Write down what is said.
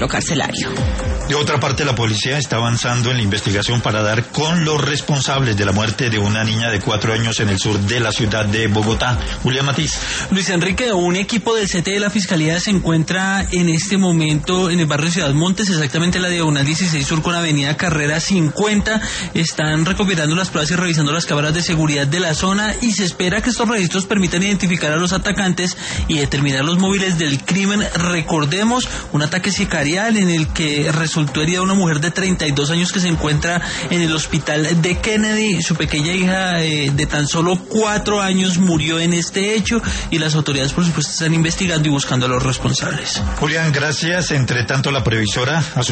carcelario. De otra parte, la policía está avanzando en la investigación para dar con los responsables de la muerte de una niña de 4 años en el sur de la ciudad de Bogotá. Julián Matiz. Luis Enrique, un equipo del CT de la Fiscalía se encuentra en este momento en el barrio Ciudad Montes, exactamente la diagonal 16 Sur con avenida Carrera 50. Están recopilando las pruebas y revisando las cámaras de seguridad de la zona y se espera que estos registros permitan identificar a los atacantes y determinar los móviles del crimen. Recordemos, un ataque sicarial en el que resultó herida una mujer de 32 años que se encuentra en el hospital de Kennedy. Su pequeña hija de tan solo 4 años murió en este hecho y las autoridades, por supuesto, están investigando y buscando a los responsables. Julián, gracias. Entre tanto, la previsora